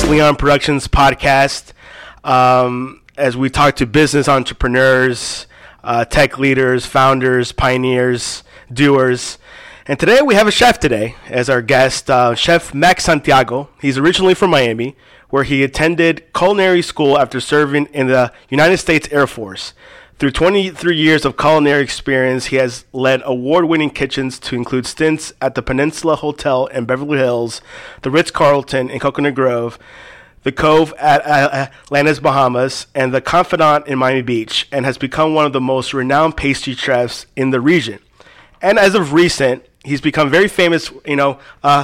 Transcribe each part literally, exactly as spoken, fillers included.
Leon Productions podcast. Um, as we talk to business entrepreneurs, uh, tech leaders, founders, pioneers, doers. And today we have a chef today as our guest, uh, Chef Max Santiago. He's originally from Miami, where he attended culinary school after serving in the United States Air Force. Through twenty-three years of culinary experience, he has led award-winning kitchens to include stints at the Peninsula Hotel in Beverly Hills, the Ritz-Carlton in Coconut Grove, the Cove at Atlantis, Bahamas, and the Confidant in Miami Beach, and has become one of the most renowned pastry chefs in the region. And as of recent, he's become very famous, you know, uh,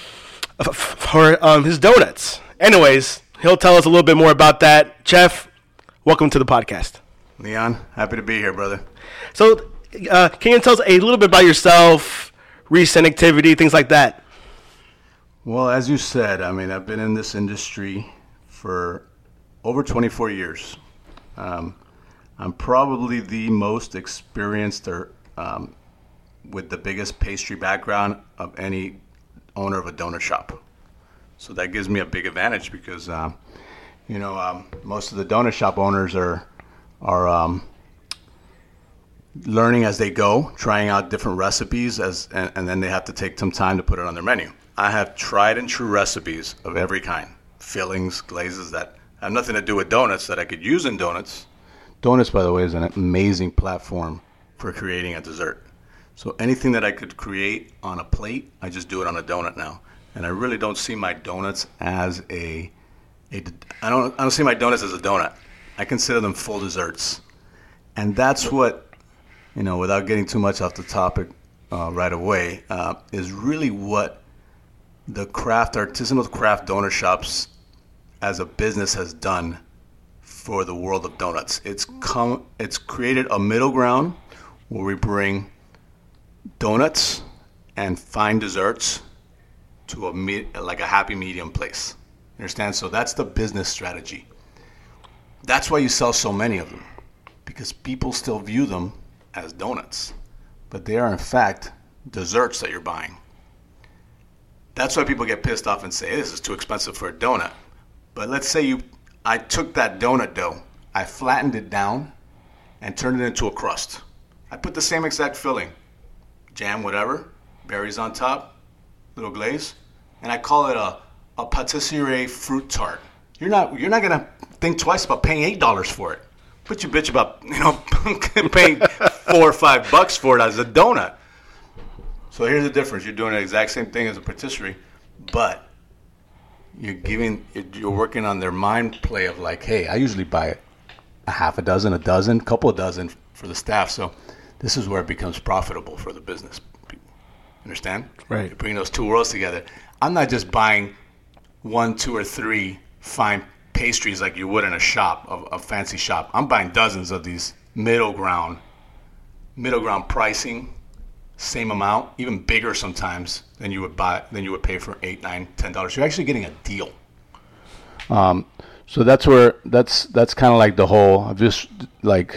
for um, his donuts. Anyways, he'll tell us a little bit more about that. Chef, welcome to the podcast. Leon, happy to be here, brother. So, uh, can you tell us a little bit about yourself, recent activity, things like that? Well, as you said, I mean, I've been in this industry for over twenty-four years. Um, I'm probably the most experienced or um, with the biggest pastry background of any owner of a donut shop. So that gives me a big advantage because, um, you know, um, most of the donut shop owners are are um, learning as they go, trying out different recipes, as and, and then they have to take some time to put it on their menu. I have tried and true recipes of every kind, fillings, glazes that have nothing to do with donuts that I could use in donuts. Donuts, by the way, is an amazing platform for creating a dessert. So anything that I could create on a plate, I just do it on a donut now. And I really don't see my donuts as a, a I don't I don't see my donuts as a donut. I consider them full desserts. And that's what, you know, without getting too much off the topic uh, right away, uh, is really what the craft, artisanal craft donut shops as a business has done for the world of donuts. It's come, it's created a middle ground where we bring donuts and fine desserts to a me- like a happy medium place. You understand? So that's the business strategy. That's why you sell so many of them, because people still view them as donuts, but they are in fact desserts that you're buying. That's why people get pissed off and say, this is too expensive for a donut. But let's say you, I took that donut dough, I flattened it down and turned it into a crust. I put the same exact filling, jam, whatever, berries on top, little glaze, and I call it a, a patisserie fruit tart. You're not you're not gonna think twice about paying eight dollars for it. But you bitch about, you know, paying four or five bucks for it as a donut. So here's the difference: you're doing the exact same thing as a patisserie, but you're giving you're working on their mind play of like, hey, I usually buy a half a dozen, a dozen, couple of dozen for the staff. So this is where it becomes profitable for the business. Understand? Right. You bring those two worlds together. I'm not just buying one, two, or three fine pastries like you would in a shop, a, a fancy shop. I'm buying dozens of these middle ground, middle ground pricing, same amount, even bigger sometimes than you would buy, than you would pay for eight, nine, ten dollars. You're actually getting a deal. Um, so that's where that's that's kind of like the whole. I've just like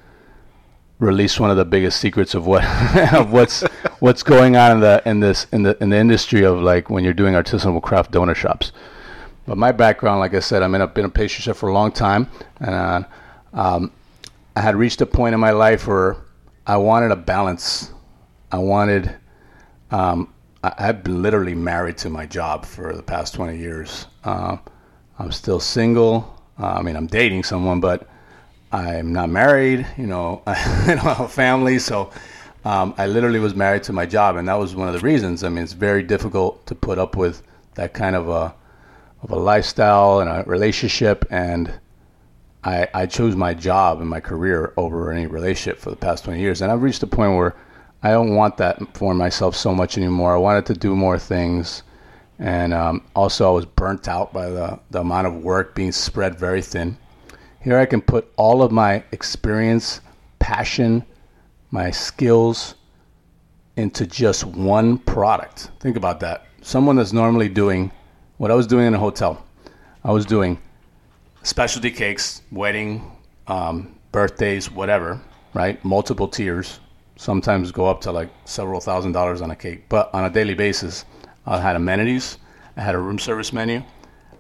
released one of the biggest secrets of what of what's what's going on in the in this in the in the industry of like when you're doing artisanal craft donut shops. But my background, like I said, I've been a, been a pastry chef for a long time, and uh, um, I had reached a point in my life where I wanted a balance. I wanted. Um, I, I've been literally married to my job for the past twenty years. Uh, I'm still single. Uh, I mean, I'm dating someone, but I'm not married. You know, I don't have a family, so um, I literally was married to my job, and that was one of the reasons. I mean, it's very difficult to put up with that kind of a of a lifestyle and a relationship, and I, I chose my job and my career over any relationship for the past twenty years. And I've reached a point where I don't want that for myself so much anymore. I wanted to do more things. And um, also I was burnt out by the, the amount of work being spread very thin. Here I can put all of my experience, passion, my skills into just one product. Think about that. Someone that's normally doing what I was doing in a hotel. I was doing specialty cakes, wedding, um, birthdays, whatever, right? Multiple tiers. Sometimes go up to like several thousand dollars on a cake. But on a daily basis, I had amenities. I had a room service menu.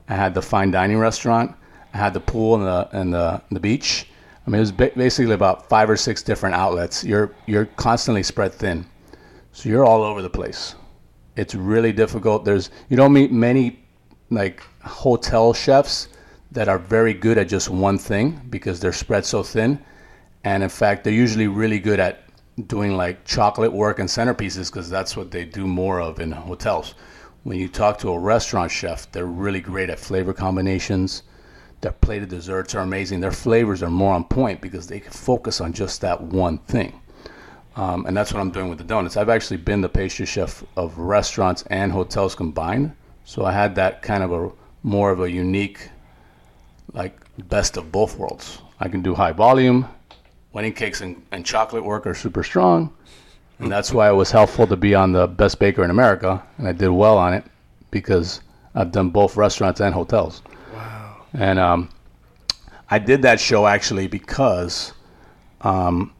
I had the fine dining restaurant. I had the pool and the and the, the beach. I mean, it was ba- basically about five or six different outlets. You're you're constantly spread thin, so you're all over the place. It's really difficult. There's you don't meet many like hotel chefs that are very good at just one thing because they're spread so thin. And in fact, they're usually really good at doing like chocolate work and centerpieces because that's what they do more of in hotels. When you talk to a restaurant chef, they're really great at flavor combinations. Their plated desserts are amazing. Their flavors are more on point because they can focus on just that one thing. Um, and that's what I'm doing with the donuts. I've actually been the pastry chef of restaurants and hotels combined. So I had that kind of a more of a unique, like best of both worlds. I can do high volume. Wedding cakes and, and chocolate work are super strong. And that's why it was helpful to be on the Best Baker in America. And I did well on it because I've done both restaurants and hotels. Wow. And um, I did that show actually because um,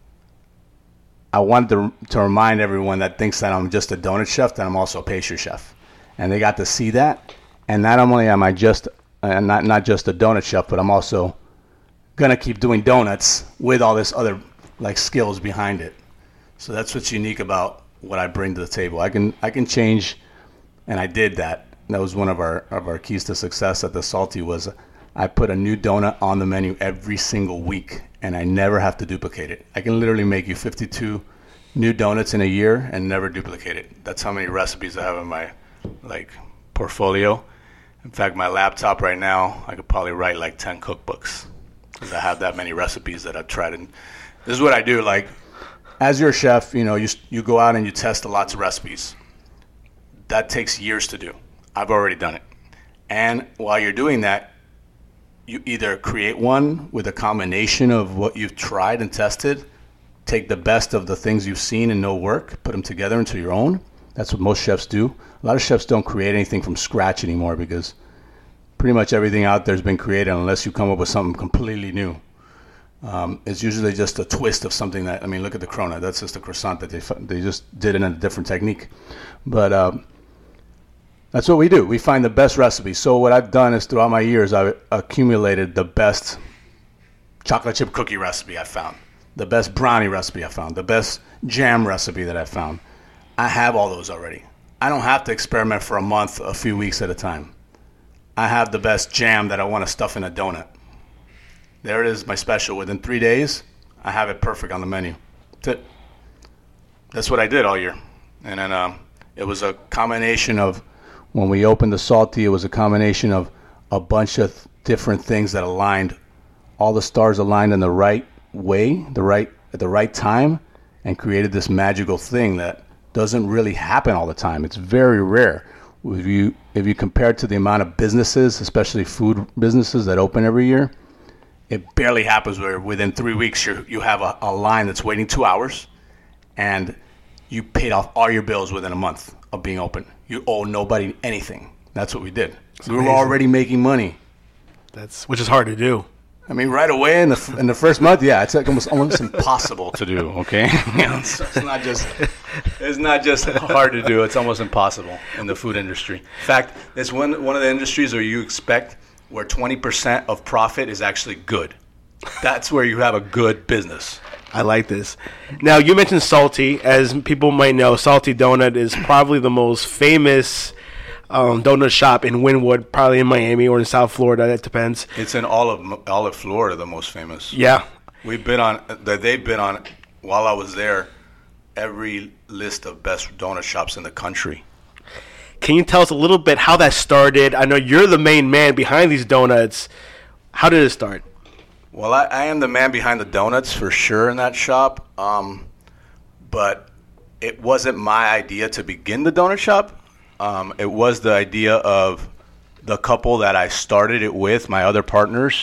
I wanted to, to remind everyone that thinks that I'm just a donut chef that I'm also a pastry chef. And they got to see that. And not only am I just uh, not not just a donut chef, but I'm also gonna keep doing donuts with all this other like skills behind it. So that's what's unique about what I bring to the table. I can I can change, and I did that. That was one of our of our keys to success at the Salty was I put a new donut on the menu every single week, and I never have to duplicate it. I can literally make you fifty-two new donuts in a year and never duplicate it. That's how many recipes I have in my like portfolio. In fact, my laptop right now, I could probably write like ten cookbooks because I have that many recipes that I've tried. And this is what I do. Like, as your chef, you know, you you go out and you test lots of recipes. That takes years to do. I've already done it. And while you're doing that, you either create one with a combination of what you've tried and tested, take the best of the things you've seen and know work, put them together into your own. That's what most chefs do. A lot of chefs don't create anything from scratch anymore because pretty much everything out there has been created unless you come up with something completely new. Um, it's usually just a twist of something that, I mean, look at the Corona. That's just a croissant that they they just did it in a different technique. But um, that's what we do. We find the best recipes. So what I've done is throughout my years, I've accumulated the best chocolate chip cookie recipe I found, the best brownie recipe I found, the best jam recipe that I found. I have all those already. I don't have to experiment for a month, a few weeks at a time. I have the best jam that I want to stuff in a donut. There it is, my special. Within three days, I have it perfect on the menu. That's it. That's what I did all year. And then um, it was a combination of, when we opened the Salty, it was a combination of a bunch of different things that aligned. All the stars aligned in the right way, the right at the right time, and created this magical thing that doesn't really happen all the time. It's very rare. If you if you compare it to the amount of businesses, especially food businesses that open every year, it barely happens where within three weeks you you have a, a line that's waiting two hours and you paid off all your bills within a month of being open. You owe nobody anything. That's what we did. That's we were amazing. Already making money. That's which is hard to do. I mean, right away in the in the first month, yeah, it's like almost almost impossible to do. Okay, you know, it's, it's not just it's not just hard to do; it's almost impossible in the food industry. In fact, it's one one of the industries where you expect where twenty percent of profit is actually good. That's where you have a good business. I like this. Now, you mentioned Salty. As people might know, Salty Donut is probably the most famous Um, donut shop in Wynwood, probably in Miami or in South Florida. That depends. It's in all of all of Florida, the most famous. Yeah, we've been on. They've been on while I was there. Every list of best donut shops in the country. Can you tell us a little bit how that started? I know you're the main man behind these donuts. How did it start? Well, I, I am the man behind the donuts for sure in that shop. Um, but it wasn't my idea to begin the donut shop. Um, it was the idea of the couple that I started it with, my other partners,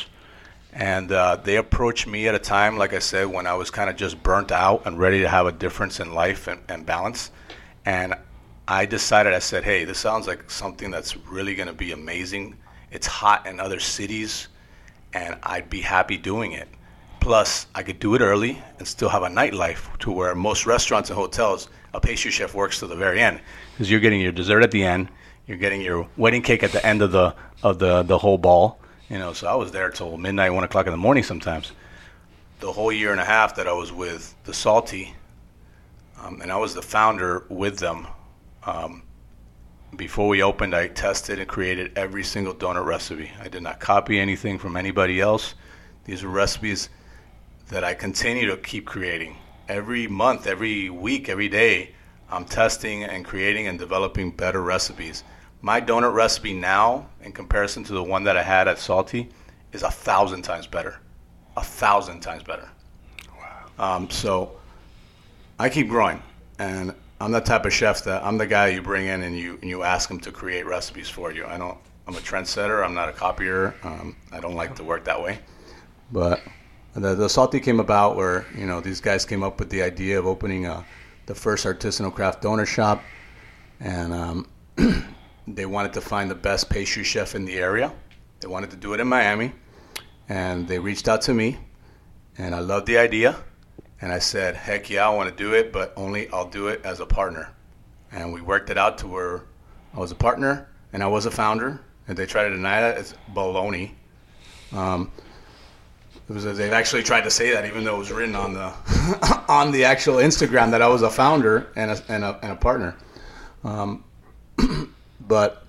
and uh, they approached me at a time, like I said, when I was kind of just burnt out and ready to have a difference in life and, and balance. And I decided, I said, hey, this sounds like something that's really going to be amazing. It's hot in other cities, and I'd be happy doing it. Plus, I could do it early and still have a nightlife to where most restaurants and hotels, a pastry chef works to the very end because you're getting your dessert at the end, you're getting your wedding cake at the end of the of the the whole ball. You know, so I was there till midnight, one o'clock in the morning sometimes. The whole year and a half that I was with the Salty, um, and I was the founder with them. Um, before we opened, I tested and created every single donut recipe. I did not copy anything from anybody else. These are recipes that I continue to keep creating. Every month, every week, every day, I'm testing and creating and developing better recipes. My donut recipe now, in comparison to the one that I had at Salty, is a thousand times better. A thousand times better. Wow. Um, so I keep growing, and I'm the type of chef that I'm the guy you bring in and you and you ask him to create recipes for you. I don't. I'm a trendsetter. I'm not a copier. Um, I don't like to work that way. But the, the Salty came about where you know these guys came up with the idea of opening a, the first artisanal craft donut shop, and um, they wanted to find the best pastry chef in the area. They wanted to do it in Miami, and they reached out to me, and I loved the idea. And I said, heck yeah, I want to do it, but only I'll do it as a partner. And we worked it out to where I was a partner and I was a founder. And they tried to deny that. It's baloney. Um, it was, they've actually tried to say that, even though it was written on the on the actual Instagram that I was a founder and a, and a, and a partner. Um, but,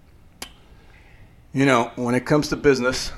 you know, when it comes to business,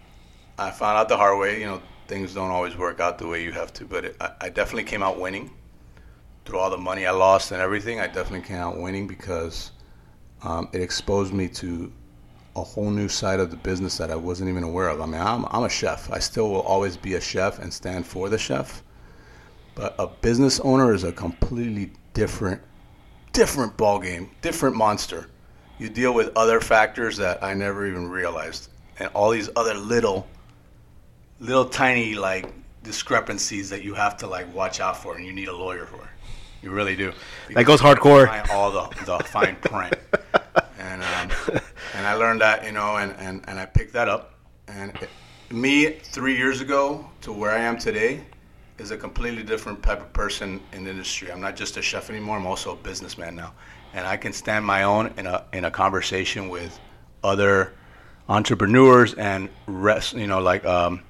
I found out the hard way, you know, things don't always work out the way you have to, but it, I, I definitely came out winning. Through all the money I lost and everything, I definitely came out winning because um, it exposed me to a whole new side of the business that I wasn't even aware of. I mean, I'm, I'm a chef. I still will always be a chef and stand for the chef, but a business owner is a completely different, different ballgame, different monster. You deal with other factors that I never even realized, and all these other little little tiny like discrepancies that you have to like watch out for, and you need a lawyer for. You really do. That goes hardcore. All the, the fine print, and um, and I learned that, you know, and, and, and I picked that up. And it, me three years ago to where I am today is a completely different type of person in the industry. I'm not just a chef anymore. I'm also a businessman now, and I can stand my own in a in a conversation with other entrepreneurs and rest, you know, like. Um,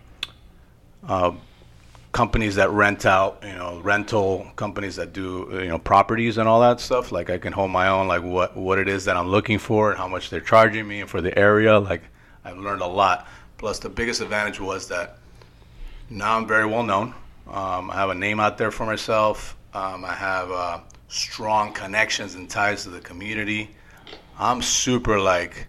Uh, companies that rent out, you know, rental companies that do, you know, properties and all that stuff. Like I can hold my own, like what, what it is that I'm looking for and how much they're charging me for the area. Like I've learned a lot. Plus the biggest advantage was that now I'm very well known. Um, I have a name out there for myself. Um, I have uh, strong connections and ties to the community. I'm super like,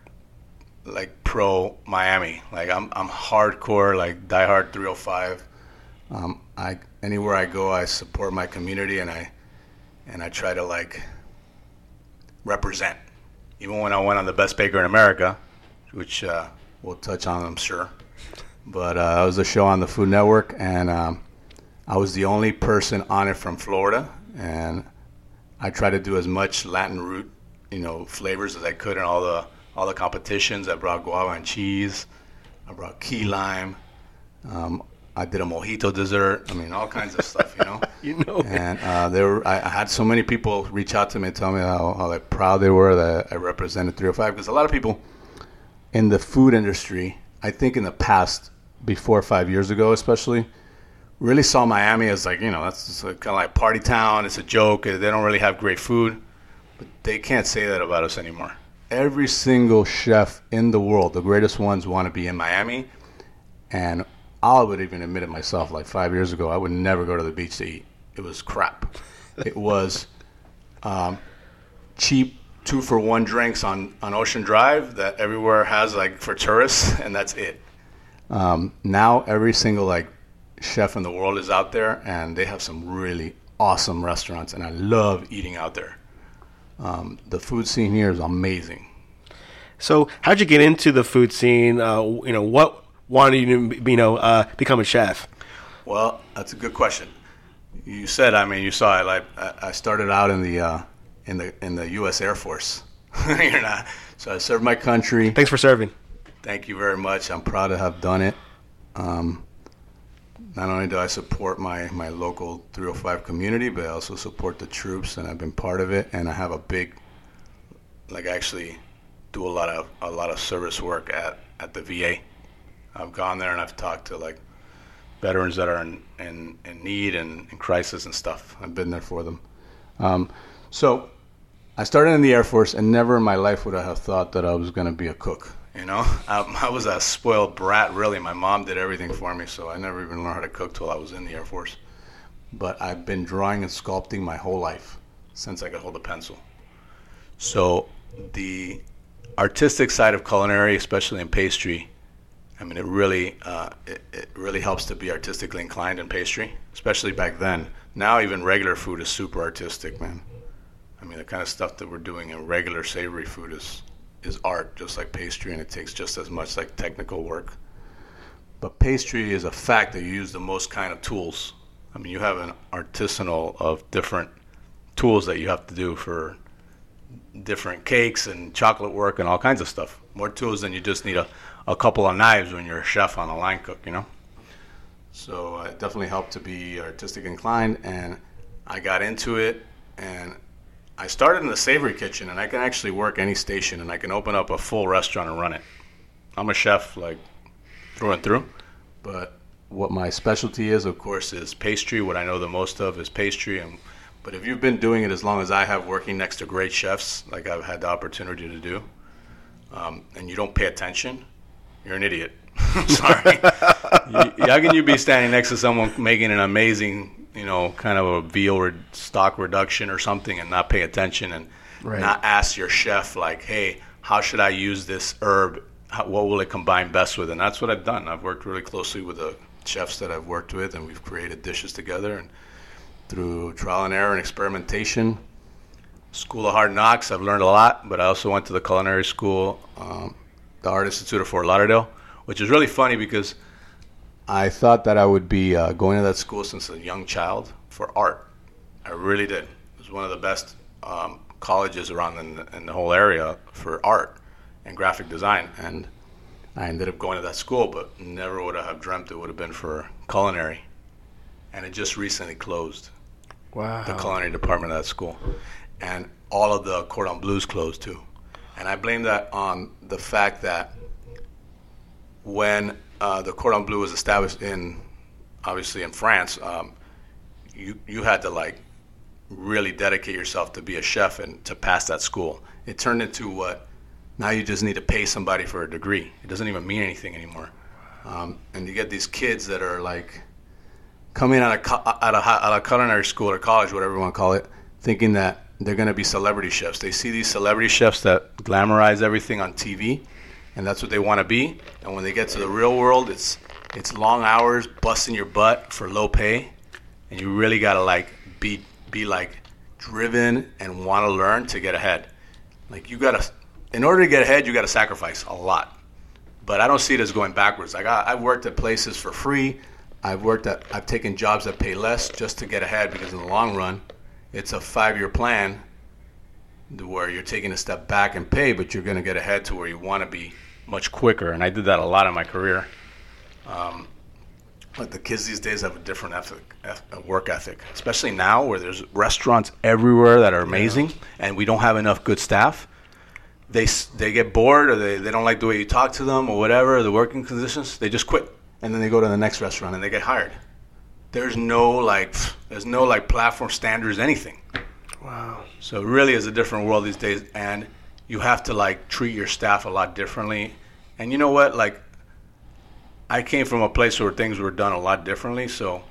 like pro Miami. Like I'm I'm hardcore, like diehard three oh five. Um, I anywhere I go, I support my community, and I and I try to like represent. Even when I went on the Best Baker in America, which uh, we'll touch on, I'm sure. But uh, that was a show on the Food Network, and um, I was the only person on it from Florida, and I tried to do as much Latin root, you know, flavors as I could in all the all the competitions. I brought guava and cheese. I brought key lime. Um, I did a mojito dessert. I mean, all kinds of stuff, you know. you know. And uh, there were, I, I had so many people reach out to me and tell me how, how like proud they were that I represented three oh five. Because a lot of people in the food industry, I think in the past, before five years ago especially, really saw Miami as like, you know, that's kind of like party town. It's a joke. They don't really have great food. But they can't say that about us anymore. Every single chef in the world, the greatest ones, want to be in Miami. And I would even admit it myself, like five years ago, I would never go to the beach to eat. It was crap. It was um, cheap two-for-one drinks on, on Ocean Drive that everywhere has, like, for tourists, and that's it. Um, now every single, like, chef in the world is out there, and they have some really awesome restaurants, and I love eating out there. Um, the food scene here is amazing. So, how'd you get into the food scene? Uh, you know, what wanted you to, you know, uh, become a chef? Well, that's a good question. You said, I mean, you saw it. Like, I started out in the uh, in the in the U S Air Force. You're not. So I served my country. Thanks for serving. Thank you very much. I'm proud to have done it. Um, not only do I support my, my local three oh five community, but I also support the troops, and I've been part of it. And I have a big like actually do a lot of a lot of service work at, at the V A. I've gone there and I've talked to like veterans that are in, in, in need and in crisis and stuff. I've been there for them. Um, so I started in the Air Force, and never in my life would I have thought that I was going to be a cook. You know, I, I was a spoiled brat, really. My mom did everything for me, so I never even learned how to cook till I was in the Air Force. But I've been drawing and sculpting my whole life since I could hold a pencil. So the artistic side of culinary, especially in pastry, I mean, it really uh, it, it really helps to be artistically inclined in pastry, especially back then. Now even regular food is super artistic, man. I mean, the kind of stuff that we're doing in regular savory food is is art, just like pastry, and it takes just as much like technical work. But pastry is a fact that you use the most kind of tools. I mean, you have an artisanal of different tools that you have to do for different cakes and chocolate work and all kinds of stuff. More tools than you just need a, a couple of knives when you're a chef on a line cook, you know? So uh, it definitely helped to be artistic inclined, and I got into it, and I started in the savory kitchen, and I can actually work any station, and I can open up a full restaurant and run it. I'm a chef, like, through and through. But what my specialty is, of course, is pastry. What I know the most of is pastry. And but if you've been doing it as long as I have, working next to great chefs, like I've had the opportunity to do, um, and you don't pay attention, you're an idiot. Sorry. you, how can you be standing next to someone making an amazing, you know, kind of a veal re- stock reduction or something and not pay attention and right. not ask your chef, like, hey, how should I use this herb? How, what will it combine best with? And that's what I've done. I've worked really closely with the chefs that I've worked with, and we've created dishes together. And through trial and error and experimentation, School of Hard Knocks, I've learned a lot. But I also went to the culinary school, um, the Art Institute of Fort Lauderdale, which is really funny because I thought that I would be uh, going to that school since a young child for art. I really did. It was one of the best um, colleges around in the, in the whole area for art and graphic design. And I ended up going to that school, but never would I have dreamt it would have been for culinary. And it just recently closed. Wow. The culinary department of that school. And all of the cordon bleus closed too. And I blame that on the fact that when uh, the cordon bleu was established in, obviously in France, um, you you had to like really dedicate yourself to be a chef and to pass that school. It turned into what now you just need to pay somebody for a degree. It doesn't even mean anything anymore. Um, and you get these kids that are like coming out of out of, out of culinary school or college, whatever you want to call it, thinking that they're going to be celebrity chefs. They see these celebrity chefs that glamorize everything on T V, and that's what they want to be. And when they get to the real world, it's it's long hours, busting your butt for low pay, and you really got to like be be like driven and want to learn to get ahead. Like you got to, in order to get ahead, you got to sacrifice a lot. But I don't see it as going backwards. Like I, I've worked at places for free. I've worked at, I've taken jobs that pay less just to get ahead, because in the long run, it's a five-year plan where you're taking a step back in pay, but you're going to get ahead to where you want to be much quicker. And I did that a lot in my career. Um, but the kids these days have a different ethic, work ethic, especially now where there's restaurants everywhere that are amazing, yeah. and we don't have enough good staff. They they get bored, or they, they don't like the way you talk to them, or whatever, the working conditions. They just quit, and then they go to the next restaurant and they get hired. There's no like there's no like platform standards, anything. Wow. So it really is a different world these days, and you have to like treat your staff a lot differently. And you know what? Like I came from a place where things were done a lot differently, so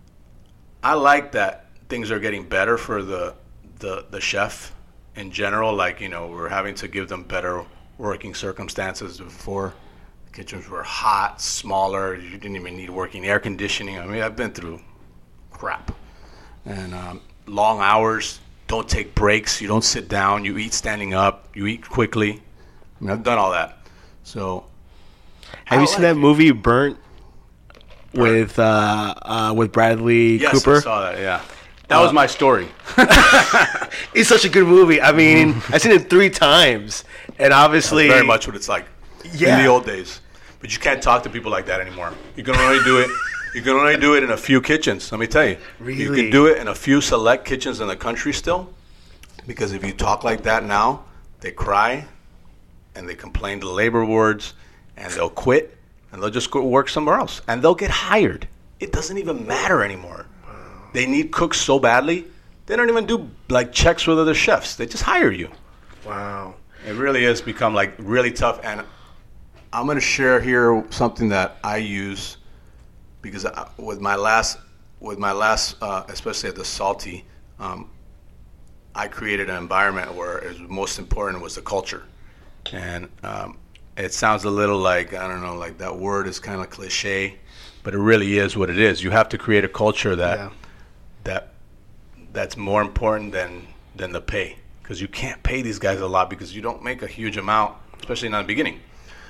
I like that things are getting better for the the, the chef in general. Like, you know, we're having to give them better working circumstances. Before, the kitchens were hot, smaller. You didn't even need working air conditioning. I mean, I've been through crap. And um, long hours, don't take breaks. You don't sit down. You eat standing up. You eat quickly. I mean, I've done all that. So, have I you like seen that it. movie Burnt with uh, uh, with Bradley yes, Cooper? Yes, I saw that, yeah. That uh, was my story. It's such a good movie. I mean, I've seen it three times, and obviously, That's very much what it's like yeah. in the old days. But you can't talk to people like that anymore. You can only do it. You can only do it in a few kitchens. Let me tell you. Really? You can do it in a few select kitchens in the country still, because if you talk like that now, they cry and they complain to the labor boards and they'll quit and they'll just go work somewhere else and they'll get hired. It doesn't even matter anymore. They need cooks so badly, they don't even do like checks with other chefs. They just hire you. Wow. It really has become like really tough. And I'm going to share here something that I use because I, with my last, with my last, uh, especially at the Salty, um, I created an environment where it was most important was the culture. And um, it sounds a little like, I don't know, like that word is kind of cliche, but it really is what it is. You have to create a culture that yeah. that that's more important than, than the pay. Because you can't pay these guys a lot because you don't make a huge amount, especially not in the beginning.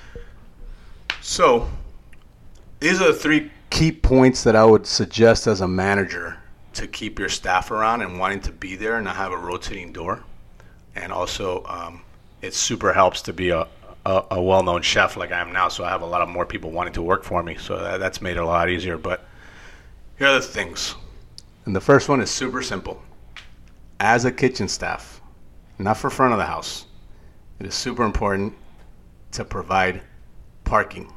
So these are the three key points that I would suggest as a manager to keep your staff around and wanting to be there and not have a rotating door. And also, um, it super helps to be a, a, a well-known chef like I am now, so I have a lot of more people wanting to work for me. So that, that's made it a lot easier. But here are the things. And the first one is super simple. As a kitchen staff, not for front of the house, it is super important to provide parking.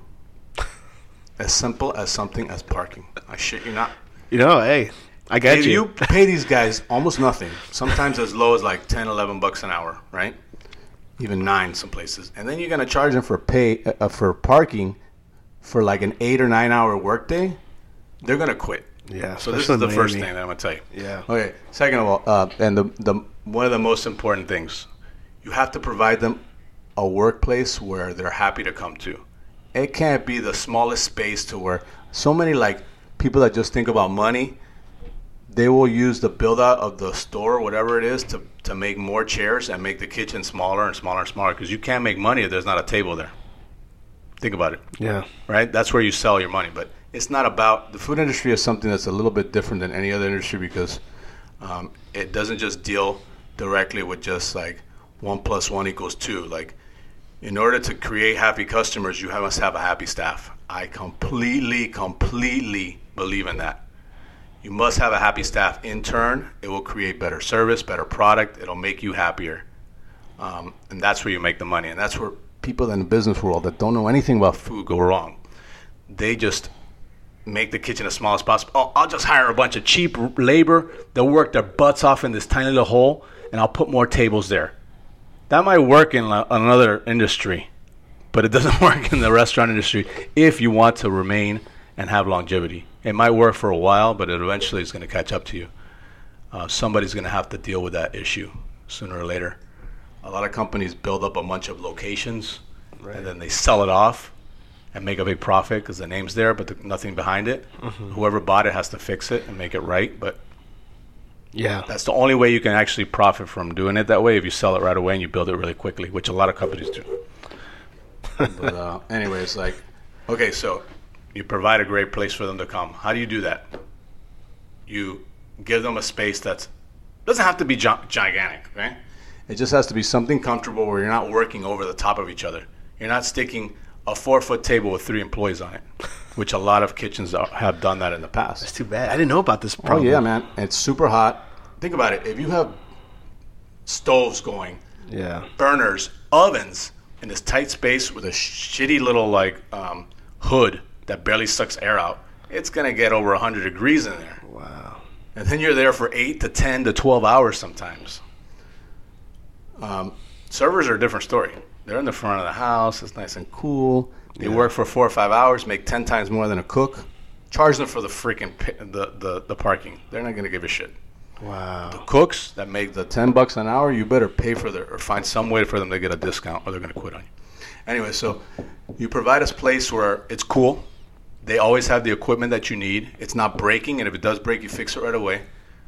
As simple as something as parking. I shit you not. You know, hey, I got if you. You pay these guys almost nothing, sometimes as low as like ten, eleven bucks an hour, right? Even nine some places. And then you're going to charge them for pay uh, for parking for like an eight or nine hour workday. They're going to quit. Yeah. So this is the first thing that I'm going to tell you. Yeah. Okay. Second of all, uh, and the the one of the most important things, you have to provide them a workplace where they're happy to come to. It can't be the smallest space to where so many like people that just think about money, they will use the build out of the store, whatever it is, to, to make more chairs and make the kitchen smaller and smaller and smaller because you can't make money if there's not a table there. Think about it. Yeah. Right? That's where you sell your money. But it's not about, the food industry is something that's a little bit different than any other industry because um, it doesn't just deal directly with just like one plus one equals two. Like, in order to create happy customers, you must have a happy staff. I completely, completely believe in that. You must have a happy staff. In turn, it will create better service, better product. It'll make you happier. Um, and that's where you make the money. And that's where people in the business world that don't know anything about food go wrong. They just make the kitchen as small as possible. Oh, I'll just hire a bunch of cheap labor. They'll work their butts off in this tiny little hole, and I'll put more tables there. That might work in another industry, but it doesn't work in the restaurant industry if you want to remain and have longevity. It might work for a while, but it eventually is going to catch up to you. Uh, somebody's going to have to deal with that issue sooner or later. A lot of companies build up a bunch of locations, right, and then they sell it off and make a big profit because the name's there, but the, nothing behind it. Mm-hmm. Whoever bought it has to fix it and make it right, but yeah, that's the only way you can actually profit from doing it that way, if you sell it right away and you build it really quickly, which a lot of companies do. But uh, anyways, like, okay, so you provide a great place for them to come. How do you do that? You give them a space that doesn't have to be gi- gigantic, right? It just has to be something comfortable where you're not working over the top of each other. You're not sticking a four-foot table with three employees on it, which a lot of kitchens are, have done that in the past. That's too bad. I didn't know about this problem. Oh, yeah, man. It's super hot. Think about it. If you have stoves going, yeah, burners, ovens in this tight space with a shitty little like um, hood that barely sucks air out, it's going to get over one hundred degrees in there. Wow. And then you're there for eight to ten to twelve hours sometimes. Um, servers are a different story. They're in the front of the house. It's nice and cool. They yeah. work for four or five hours, make ten times more than a cook. Charge them for the freaking the, the, the parking. They're not going to give a shit. Wow. The cooks that make the ten bucks an hour, you better pay for their, or find some way for them to get a discount, or they're going to quit on you. Anyway, so you provide a place where it's cool. They always have the equipment that you need. It's not breaking, and if it does break, you fix it right away.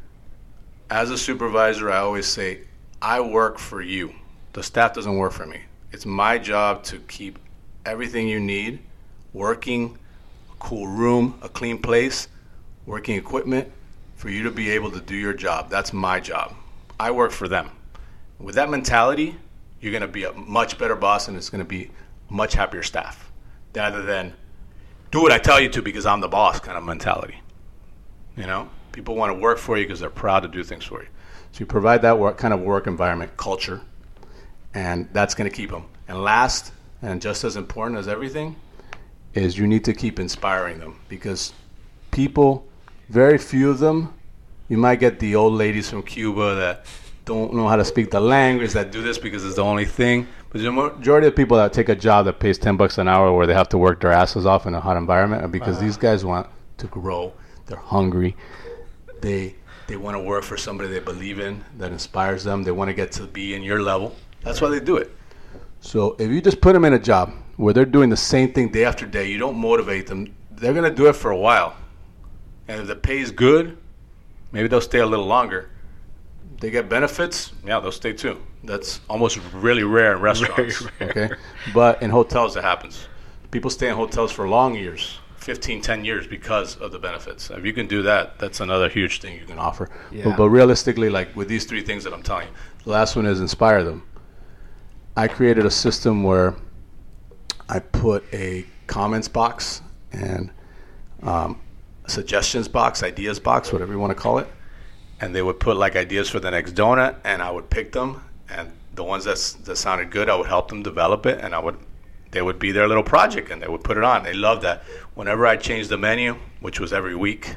As a supervisor, I always say, I work for you. The staff doesn't work for me. It's my job to keep everything you need working, a cool room, a clean place, working equipment, for you to be able to do your job. That's my job. I work for them. With that mentality, you're going to be a much better boss, and it's going to be a much happier staff, rather than do what I tell you to because I'm the boss kind of mentality. You know, people want to work for you because they're proud to do things for you. So you provide that work, kind of work environment, culture, And that's going to keep them. And last, and just as important as everything, is you need to keep inspiring them, because people, very few of them, you might get the old ladies from Cuba that don't know how to speak the language, that do this because it's the only thing. But the majority of people that take a job that pays ten bucks an hour where they have to work their asses off in a hot environment are because uh-huh. these guys want to grow. They're hungry. They they want to work for somebody they believe in, that inspires them. They want to get to be in your level. That's why they do it. So if you just put them in a job where they're doing the same thing day after day, you don't motivate them, they're going to do it for a while. And if the pay is good, maybe they'll stay a little longer. They get benefits, yeah, they'll stay too. That's almost really rare in restaurants. Rare. Okay, but in hotels it happens. People stay in hotels for long years, fifteen, ten years, because of the benefits. If you can do that, that's another huge thing you can offer. Yeah. But, but realistically, like with these three things that I'm telling you, the last one is inspire them. I created a system where I put a comments box and um, suggestions box, ideas box, whatever you want to call it. And they would put like ideas for the next donut, and I would pick them, and the ones that that sounded good, I would help them develop it, and I would, they would be their little project, and they would put it on. They loved that. Whenever I changed the menu, which was every week,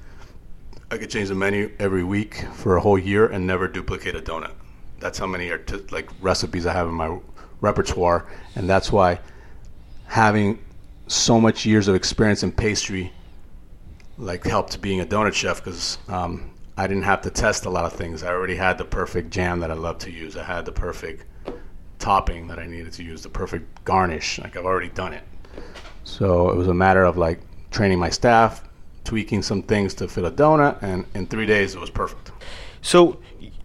I could change the menu every week for a whole year and never duplicate a donut. That's how many art- like recipes I have in my repertoire, and that's why having so much years of experience in pastry like helped being a donut chef, because um, I didn't have to test a lot of things. I already had the perfect jam that I love to use. I had the perfect topping that I needed to use, the perfect garnish. Like I've already done it. So it was a matter of like training my staff, tweaking some things to fit a donut, and in three days it was perfect. So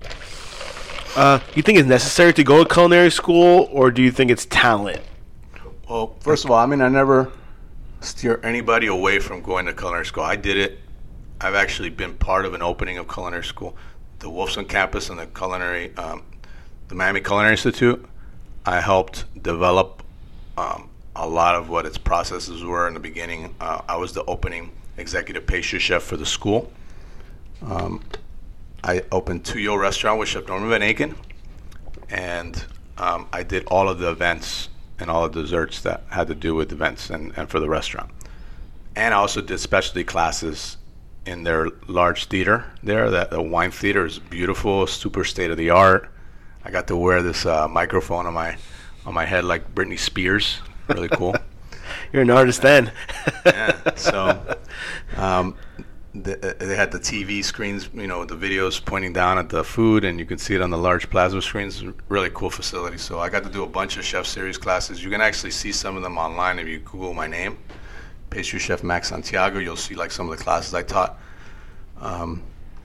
uh, you think it's necessary to go to culinary school, or do you think it's talent? Well, first of all, I mean, I never steer anybody away from going to culinary school. I did it. I've actually been part of an opening of culinary school, the Wolfson campus and the culinary, um, the Miami Culinary Institute. I helped develop um, a lot of what its processes were in the beginning. Uh, I was the opening executive pastry chef for the school. Um, I opened Tuyo Restaurant with Chef Norman Van Aken, and um, I did all of the events and all of the desserts that had to do with events and, and for the restaurant. And I also did specialty classes in their large theater there. That the wine theater is beautiful, super state of the art. I got to wear this uh, microphone on my on my head like Britney Spears. Really cool. You're an artist then. Yeah. So um, the, they had the T V screens, you know, the videos pointing down at the food, and you can see it on the large plasma screens. Really cool facility. So I got to do a bunch of chef series classes. You can actually see some of them online if you Google my name. Pastry Chef Max Santiago, you'll see like some of the classes I taught. Um,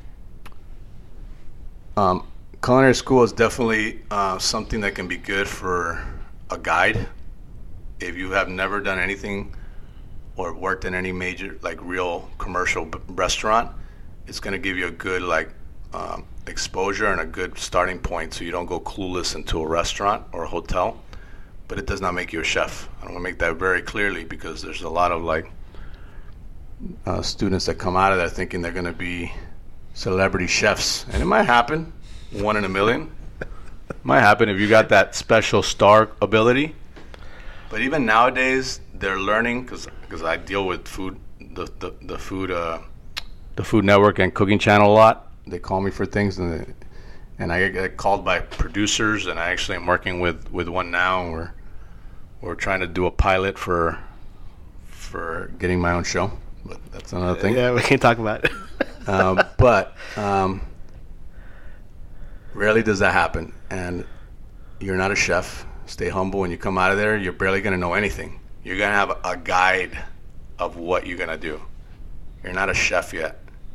um, culinary school is definitely uh, something that can be good for a guide. If you have never done anything or worked in any major, like real commercial b- restaurant, it's going to give you a good like um, exposure and a good starting point, so you don't go clueless into a restaurant or a hotel. But it does not make you a chef. I want to make that very clearly, because there's a lot of like uh, students that come out of there thinking they're going to be celebrity chefs, and it might happen, one in a million. It might happen if you got that special star ability. But even nowadays, they're learning, because because I deal with food, the the, the food uh, the Food Network and Cooking Channel a lot. They call me for things, and they, and I get called by producers, and I actually am working with, with one now, and we're we're trying to do a pilot for for getting my own show, but that's another thing. Yeah, we can't talk about it. um, but um, rarely does that happen, and you're not a chef. Stay humble. When you come out of there, you're barely going to know anything. You're going to have a, a guide of what you're going to do. You're not a chef yet.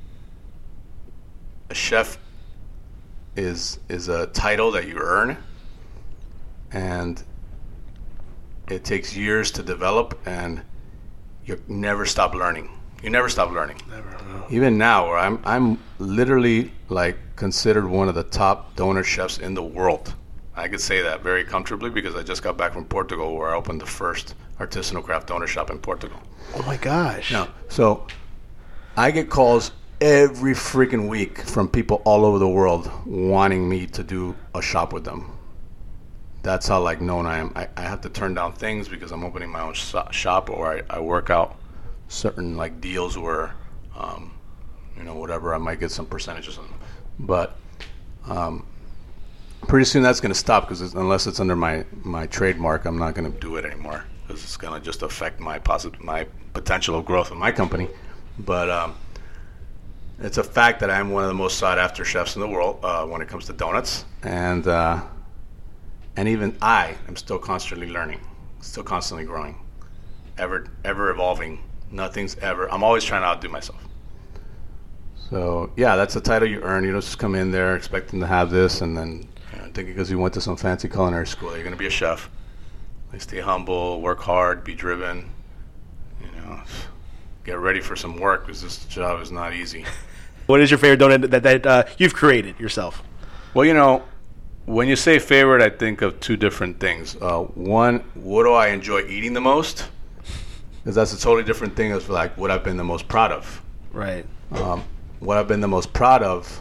A chef is is a title that you earn, and it takes years to develop, and you never stop learning. You never stop learning. Never. No. Even now, where I'm I'm literally like considered one of the top donut chefs in the world. I could say that very comfortably because I just got back from Portugal, where I opened the first artisanal craft donut shop in Portugal. Oh my gosh. No. So I get calls every freaking week from people all over the world wanting me to do a shop with them. that's how like known I am. I, I have to turn down things because I'm opening my own sh- shop, or I, I work out certain like deals where, um, you know, whatever, I might get some percentages on them. But um, pretty soon that's going to stop because unless it's under my, my trademark, I'm not going to do it anymore because it's going to just affect my posit- my potential of growth in my company. But um, it's a fact that I'm one of the most sought after chefs in the world uh, when it comes to donuts, and uh, and even I am still constantly learning, still constantly growing, ever ever evolving. Nothing's ever. I'm always trying to outdo myself. So yeah, that's a title you earn. You don't just come in there expecting to have this, and then you know, thinking because you went to some fancy culinary school you're going to be a chef. Like, stay humble, work hard, be driven. You know, get ready for some work because this job is not easy. What is your favorite donut that, that uh, you've created yourself? Well, you know, when you say favorite, I think of two different things. Uh, one, what do I enjoy eating the most? Because that's a totally different thing as like what I've been the most proud of. Right. Um, what I've been the most proud of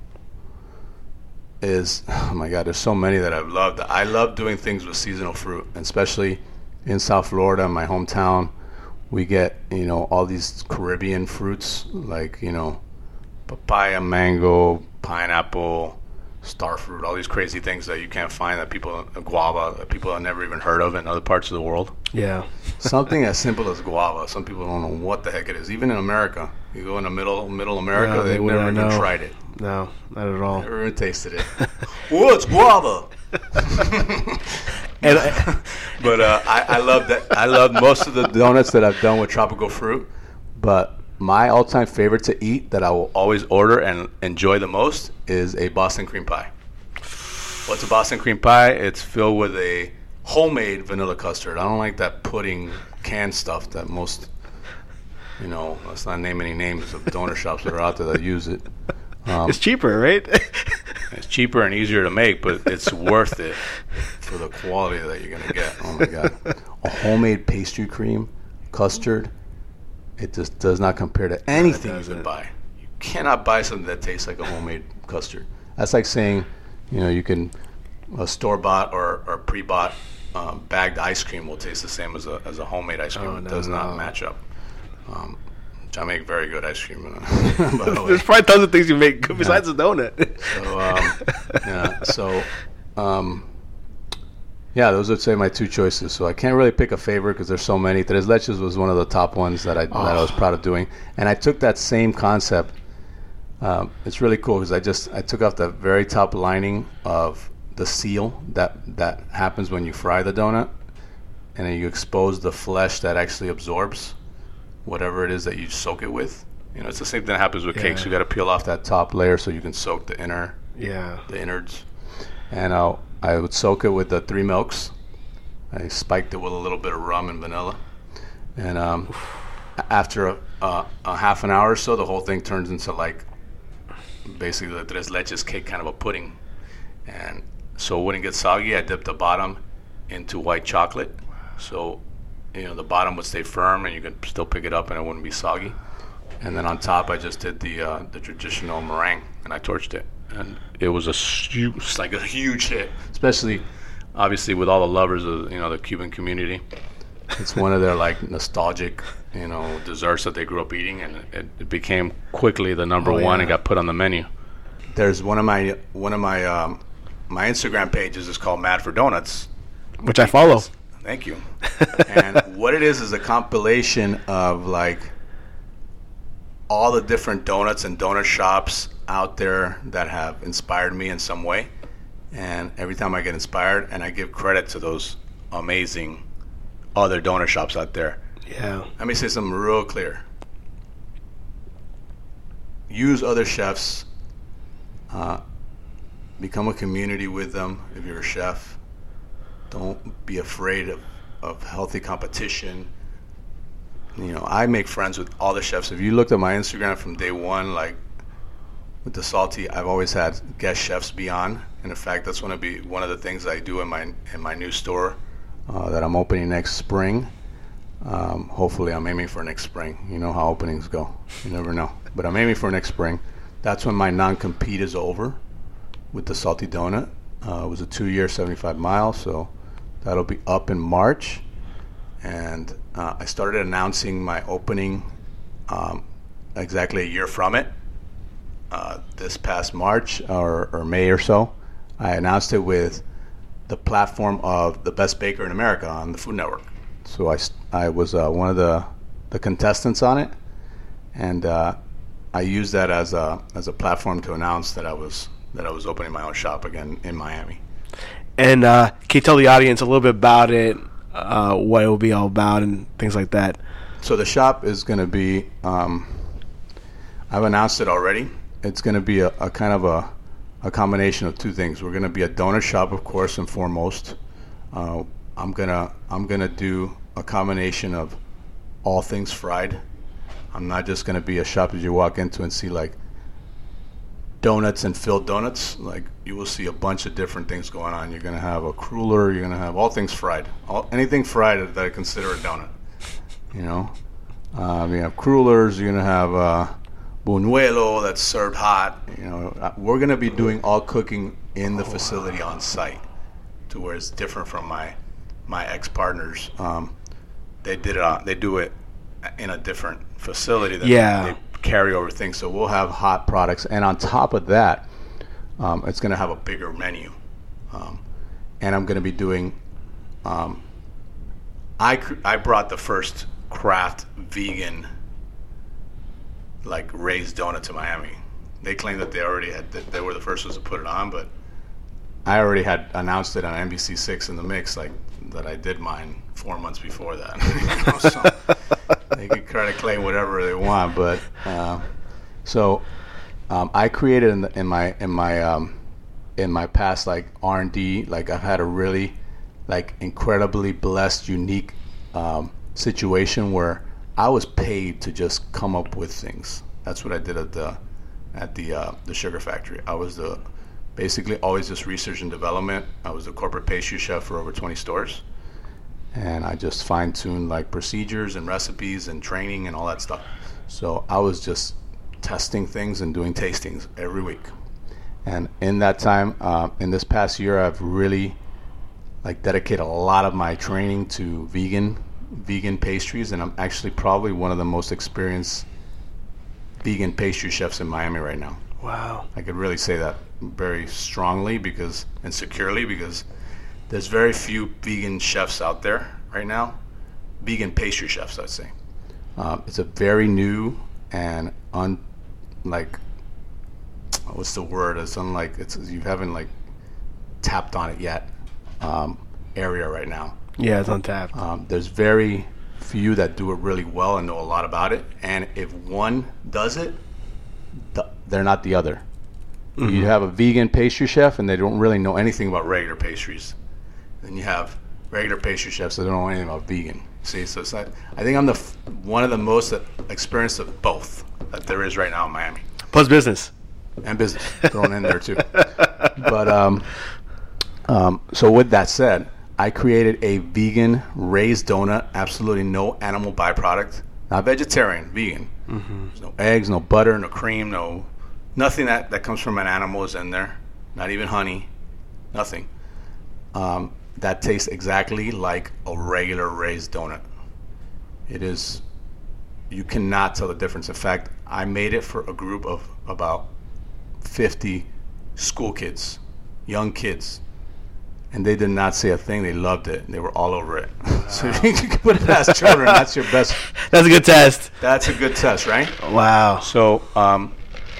is, oh my God, there's so many that I've loved. I love doing things with seasonal fruit, and especially in South Florida, my hometown. We get, you know, all these Caribbean fruits like, you know, papaya, mango, pineapple, star fruit, all these crazy things that you can't find that people, guava, that people have never even heard of in other parts of the world. Yeah. Something as simple as guava, some people don't know what the heck it is. Even in America, you go into middle middle America, No, they've they never wouldn't even know. tried it. No, not at all. Never even tasted it. Oh, it's guava. And I, But uh, I, I love that. I love most of the donuts that I've done with tropical fruit. But my all-time favorite to eat that I will always order and enjoy the most is a Boston cream pie. What's a Boston cream pie? It's filled with a homemade vanilla custard. I don't like that pudding canned stuff that most, you know, let's not name any names of donut shops that are out there that use it. Um, it's cheaper, right? It's cheaper and easier to make, but it's worth it for the quality that you're going to get. Oh, my God. A homemade pastry cream, custard, it just does not compare to anything you can buy. You cannot buy something that tastes like a homemade custard. That's like saying, you know, you can, a store-bought or, or pre-bought um, bagged ice cream will taste the same as a, as a homemade ice cream. Oh, it no, does not no. match up. Um, I make very good ice cream, by the way. There's probably tons of things you make besides a donut. So, um, yeah, so, um, yeah, those would say my two choices. So I can't really pick a favorite because there's so many. Tres Leches was one of the top ones that I Oh. that I was proud of doing, and I took that same concept. Um, it's really cool because I just I took off the very top lining of the seal that that happens when you fry the donut, and then you expose the flesh that actually absorbs whatever it is that you soak it with. You know, it's the same thing that happens with Yeah. cakes. You got to peel off that top layer so you can soak the inner, Yeah. the innards. And I'll, I would soak it with the three milks. I spiked it with a little bit of rum and vanilla. And um, after a, a, a half an hour or so, the whole thing turns into like basically the Tres Leches cake, kind of a pudding. And so it wouldn't get soggy. I dipped the bottom into white chocolate. So, you know, the bottom would stay firm and you could still pick it up and it wouldn't be soggy. And then on top, I just did the uh, the traditional meringue and I torched it. And it was a huge, like a huge hit, especially obviously with all the lovers of, you know, the Cuban community. It's one of their like nostalgic, you know, desserts that they grew up eating, and it, it became quickly the number Oh, one yeah. and got put on the menu. There's one of my one of my um, my Instagram pages is called Mad for Donuts. Which I follow. Thank you. And what it is is a compilation of like all the different donuts and donut shops out there that have inspired me in some way. And every time I get inspired, and I give credit to those amazing other donut shops out there. Yeah. Let me say something real clear. Use other chefs. Uh, become a community with them if you're a chef. Don't be afraid of, of healthy competition. You know, I make friends with all the chefs. If you looked at my Instagram from day one, like with the Salty, I've always had guest chefs be on. And in fact, that's going to be one of the things I do in my in my new store uh, that I'm opening next spring. Um, hopefully, I'm aiming for next spring. You know how openings go. You never know. But I'm aiming for next spring. That's when my non-compete is over with the Salty Donut. Uh, it was a two-year, seventy-five miles, so that'll be up in March. And uh, I started announcing my opening um, exactly a year from it. Uh, this past March or, or May or so, I announced it with the platform of the best baker in America on the Food Network. So I, I was uh, one of the, the contestants on it, and uh, I used that as a as a platform to announce that I was that I was opening my own shop again in Miami. And uh, can you tell the audience a little bit about it, uh, what it will be all about, and things like that? So the shop is going to be, um, I've announced it already. It's going to be a, a kind of a, a combination of two things. We're going to be a donut shop, of course, and foremost. Uh, I'm gonna I'm gonna do a combination of all things fried. I'm not just gonna be a shop that you walk into and see like donuts and filled donuts. Like, you will see a bunch of different things going on. You're gonna have a cruller. You're gonna have all things fried. All anything fried that I consider a donut. You know, um, you have crullers. You're gonna have uh, buñuelo that's served hot. You know, we're gonna be doing all cooking in the facility on site, to where it's different from my my ex-partners. Um, they did it on, they do it in a different facility that yeah. they carry over things. So we'll have hot products, and on top of that, um, it's going to have a bigger menu. Um, and I'm going to be doing. Um, I cr- I brought the first craft vegan like raised donut to Miami. They claim that they already had that they were the first ones to put it on, but I already had announced it on N B C six in the mix, like that I did mine four months before that. You know, so they could try to claim whatever they want, but uh, so um, I created in, the, in my in my um, in my past like R and D, like I've had a really like incredibly blessed, unique um, situation where I was paid to just come up with things. That's what I did at the at the uh, the sugar factory. I was the basically always just research and development. I was the corporate pastry chef for over twenty stores, and I just fine-tuned like procedures and recipes and training and all that stuff. So I was just testing things and doing tastings every week. And in that time, uh, in this past year, I've really like dedicated a lot of my training to vegan vegan pastries, and I'm actually probably one of the most experienced vegan pastry chefs in Miami right now. Wow. I could really say that very strongly because and securely because there's very few vegan chefs out there right now. Vegan pastry chefs, I'd say. Um, it's a very new and un like what's the word? It's unlike it's you haven't like tapped on it yet. Um, area right now. Yeah, it's untapped. Um, there's very few that do it really well and know a lot about it. And if one does it, the, they're not the other. Mm-hmm. You have a vegan pastry chef and they don't really know anything about regular pastries. Then you have regular pastry chefs that don't know anything about vegan. See, so it's not, I think I'm the f- one of the most experienced of both that there is right now in Miami. Plus business. And business thrown in there too. But um, um, so with that said, I created a vegan raised donut, absolutely no animal byproduct, not vegetarian, vegan. Mm-hmm. There's no eggs, no butter, no cream, no nothing that, that comes from an animal is in there, not even honey, nothing. Um, that tastes exactly like a regular raised donut. It is, you cannot tell the difference. In fact, I made it for a group of about fifty school kids, young kids. And they did not say a thing. They loved it. They were all over it. Wow. So if you can put it as children, that's your best. That's a good test. That's a good test, right? Wow. So um,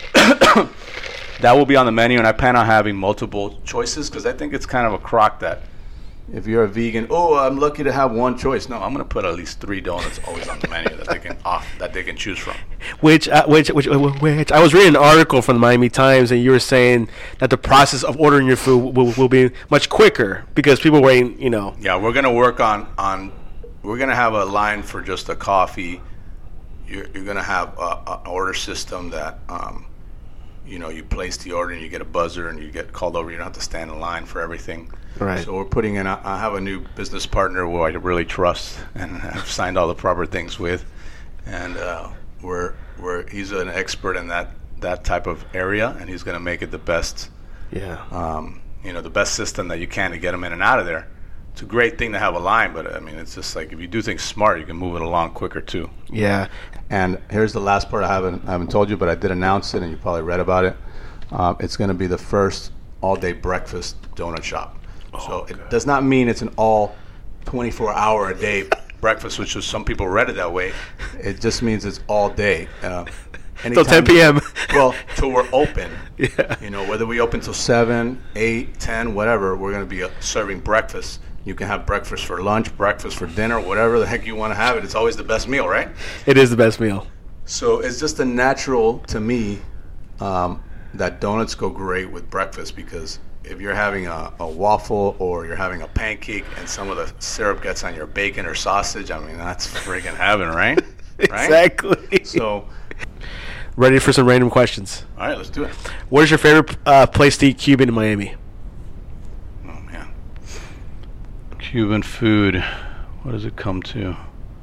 that will be on the menu, and I plan on having multiple choices because I think it's kind of a crock that if you're a vegan, oh, I'm lucky to have one choice. No, I'm going to put at least three donuts always on the menu that they can off that they can choose from. Which, uh, which, which, which, I was reading an article from the Miami Times, and you were saying that the process of ordering your food will, will be much quicker because people are waiting, you know. Yeah, we're going to work on, on we're going to have a line for just a coffee. You're, you're going to have an order system that, um, you know, you place the order and you get a buzzer and you get called over. You don't have to stand in line for everything. Right. So we're putting in, a, I have a new business partner who I really trust and have signed all the proper things with. And uh, we're, we're, he's an expert in that, that type of area, and he's going to make it the best. Yeah. Um, you know, the best system that you can to get them in and out of there. It's a great thing to have a line, but I mean, it's just like if you do things smart, you can move it along quicker too. Yeah. And here's the last part I haven't I haven't told you, but I did announce it, and you probably read about it. Um, it's going to be the first all-day breakfast donut shop. Oh, so it does not mean it's an all twenty-four hour a day breakfast, which is some people read it that way. It just means it's all day. Uh, Till ten p.m. Well, till we're open. Yeah. You know, whether we open till seven, eight, ten, whatever, we're going to be uh, serving breakfast. You can have breakfast for lunch, breakfast for dinner, whatever the heck you want to have it. It's always the best meal, right? It is the best meal. So it's just a natural to me um, that donuts go great with breakfast, because if you're having a, a waffle or you're having a pancake and some of the syrup gets on your bacon or sausage, I mean, that's friggin' heaven, right? Right? Exactly. So, ready for some random questions. All right, let's do it. What is your favorite uh, place to eat Cuban in Miami? Oh, man. Cuban food. What does it come to?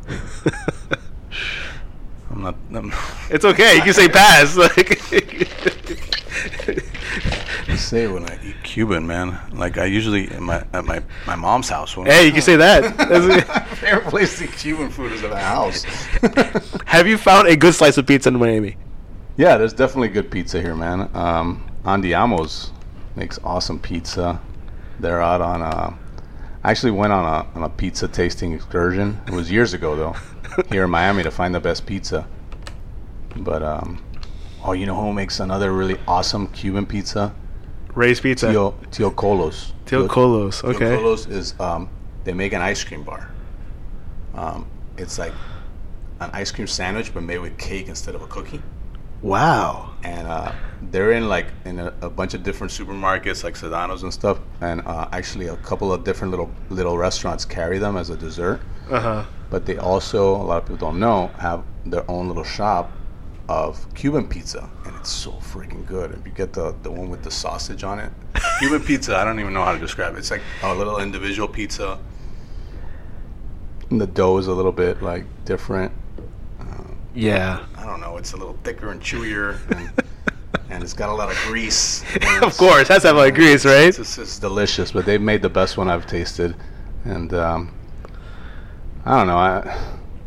I'm not... I'm it's okay. You can say pass. Like, I say when I eat Cuban, man. Like I usually at my at my, my mom's house. When hey, you can say that. My favorite place to eat Cuban food is at my house. Have you found a good slice of pizza in Miami? Yeah, there's definitely good pizza here, man. Um, Andiamo's makes awesome pizza. They're out on a... I actually went on a on a pizza tasting excursion. It was years ago, though, here in Miami to find the best pizza. But, um, oh, you know who makes another really awesome Cuban pizza? Ray's Pizza. Tio, Tio Colos. Tio Colos, okay. Tio Colos is, um, they make an ice cream bar. Um, it's like an ice cream sandwich, but made with cake instead of a cookie. Wow. And uh, they're in like in a, a bunch of different supermarkets, like Sedano's and stuff. And uh, actually, a couple of different little little restaurants carry them as a dessert. Uh huh. But they also, a lot of people don't know, have their own little shop of Cuban pizza, and it's so freaking good. If you get the the one with the sausage on it, Cuban pizza, I don't even know how to describe it. It's like a little individual pizza. And the dough is a little bit like different. Yeah. I don't know. It's a little thicker and chewier, and, and it's got a lot of grease. Of course, has to have a lot of grease, right? It's, it's, it's delicious, but they've made the best one I've tasted, and um, I don't know. I,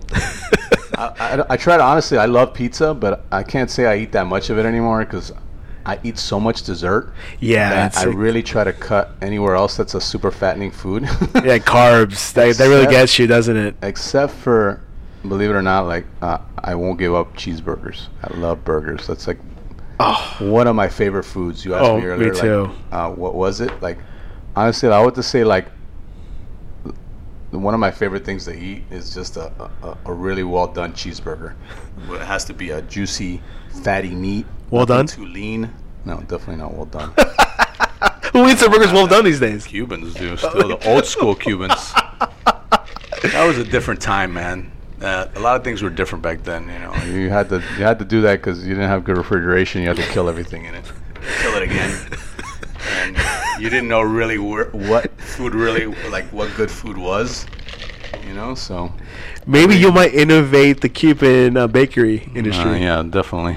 I, I I try to honestly. I love pizza, but I can't say I eat that much of it anymore because I eat so much dessert. Yeah, that I like, really try to cut anywhere else that's a super fattening food. Yeah, carbs. That that really gets you, doesn't it? Except for, believe it or not, like uh, I won't give up cheeseburgers. I love burgers. That's like oh. one of my favorite foods. You asked oh, me earlier. Me too. Like, uh, what was it? Like, honestly, I would just say like one of my favorite things to eat is just a, a, a really well done cheeseburger. It has to be a juicy, fatty meat. Well done. Too lean. No, definitely not well done. Who eats their burgers well done these days? Cubans do. Still the old school Cubans. That was a different time, man. Uh, a lot of things were different back then. You know, you had to you had to do that because you didn't have good refrigeration. You had to kill everything in it. Kill it again. And you didn't know really wh- what food really like what good food was. You know, so maybe I mean, you might innovate the Cuban uh, bakery industry. Uh, yeah, definitely.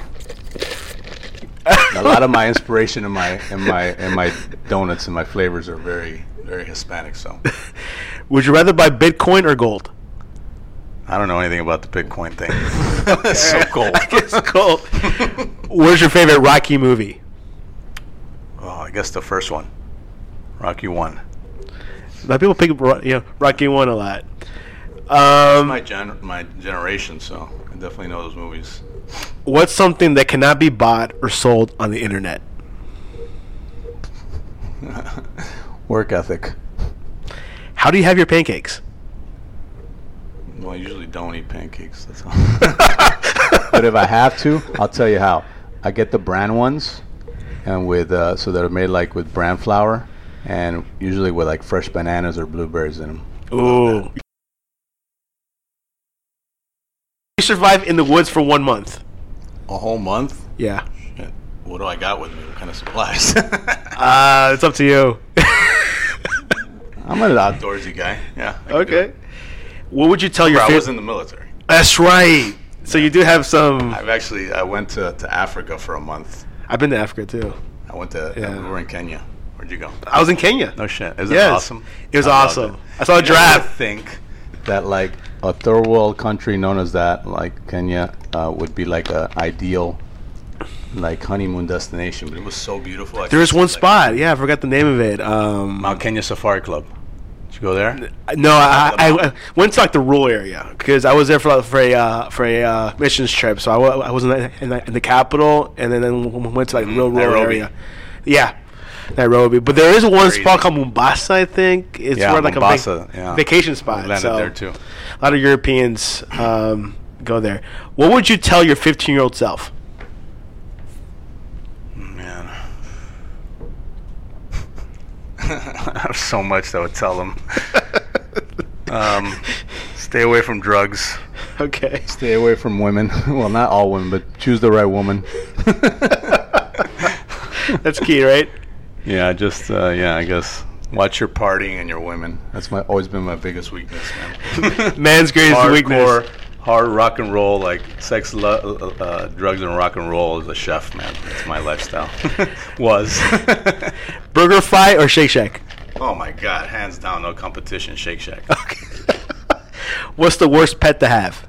A lot of my inspiration in my in my in my donuts and my flavors are very very Hispanic. So, would you rather buy Bitcoin or gold? I don't know anything about the Bitcoin thing. It's so cold. It's cold. What's your favorite Rocky movie? Oh, I guess the first one, Rocky One. A lot of people pick you know, Rocky One a lot. Um, my gen my generation, so I definitely know those movies. What's something that cannot be bought or sold on the internet? Work ethic. How do you have your pancakes? Well, I usually don't eat pancakes. That's all. But if I have to, I'll tell you how. I get the bran ones, and with uh, so they're made like with bran flour, and usually with like fresh bananas or blueberries in them. Ooh. You survive in the woods for one month. A whole month? Yeah. Shit. What do I got with me? What kind of supplies? uh, it's up to you. I'm an outdoorsy guy. Yeah. Okay. What would you tell your? I fa- was in the military. That's right. So you do have some. I've actually I went to, to Africa for a month. I've been to Africa too. I went to. Yeah. We were in Kenya. Where'd you go? I was in Kenya. No shit. Is Yes. it awesome? It was I loved awesome. it. I saw a You know, giraffe. I think that like a third world country known as that, like Kenya, uh, would be like a ideal like honeymoon destination. But it was so beautiful. I There was just, one like, spot. Yeah, I forgot the name of it. Um, Mount Kenya Safari Club. Did you go there? no, I, I, I went to like the rural area because I was there for for a uh, for a uh, missions trip. So I, wa- I was in the, in, the, in the capital, and then, then went to like real rural Nairobi. area. Yeah, Nairobi. But there is one Crazy. spot called Mombasa. I think it's Yeah, where like Mombasa, a vac- yeah. vacation spot. We landed so there too. A lot of Europeans um, go there. What would you tell your fifteen-year-old self? Man. I have so much that I would tell them. um, stay away from drugs. Okay. Stay away from women. Well, not all women, but choose the right woman. That's key, right? Yeah, just, uh, yeah, I guess. Watch your partying and your women. That's my always been my biggest weakness, man. Man's greatest Hardcore, weakness. hard rock and roll, like sex, lo- uh, drugs, and rock and roll as a chef, man. That's my lifestyle. Was. Burger Fry or Shake Shack? Oh, my God. Hands down, no competition. Shake Shack. Okay. What's the worst pet to have?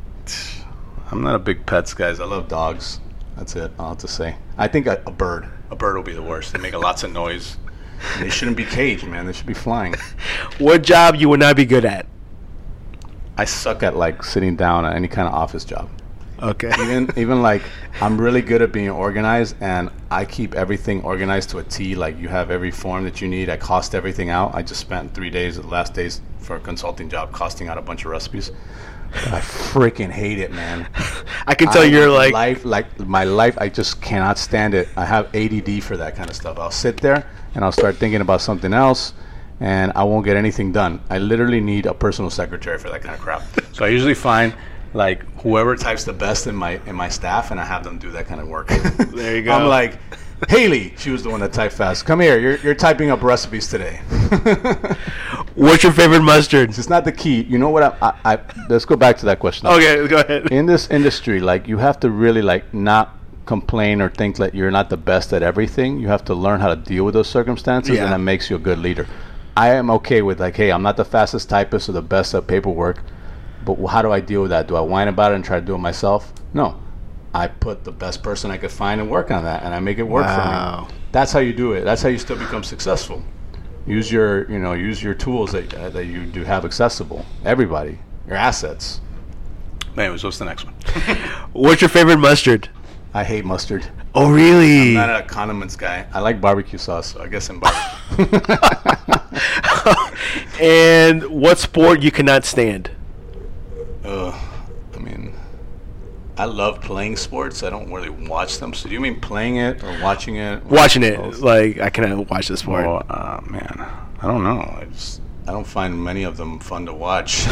I'm not a big pets guy. I love dogs. That's it. I'll have to say. I think a, a bird. A bird will be the worst. They make lots of noise. And they shouldn't be caged, man. They should be flying. What job you would not be good at? I suck at like sitting down at any kind of office job. Okay. Even even like I'm really good at being organized, and I keep everything organized to a T. Like you have every form that you need. I cost everything out. I just spent three days, the last days for a consulting job, costing out a bunch of recipes. But I freaking hate it, man. I can tell I- you're like life, like my life. I just cannot stand it. I have A D D for that kind of stuff. I'll sit there and I'll start thinking about something else, and I won't get anything done. I literally need a personal secretary for that kind of crap. So I usually find like whoever types the best in my in my staff, and I have them do that kind of work. There you go. I'm like, Haley, she was the one that typed fast. Come here, you're you're typing up recipes today. what's your favorite mustard? It's not the key. You know what? I, I, I let's go back to that question. Okay, go ahead. In this industry, like you have to really like not complain or think that you're not the best at everything. You have to learn how to deal with those circumstances, Yeah. and that makes you a good leader. I am okay with like, hey, I'm not the fastest typist or the best at paperwork, but how do I deal with that? Do I whine about it and try to do it myself? No. I put the best person I could find and work on that, and I make it work Wow. for me. That's how you do it. That's how you still become successful. Use your, you know, use your tools that uh, that you do have accessible. Everybody, your assets. Anyways, what's the next one? What's your favorite mustard? I hate mustard. Oh, really? I'm not a condiments guy. I like barbecue sauce, so I guess I'm barbecue. And what sport you cannot stand? Ugh, I mean, I love playing sports. I don't really watch them. So do you mean playing it or watching it? Watching it, Both? like I cannot watch the sport. Oh, uh, man, I don't know. I just I don't find many of them fun to watch.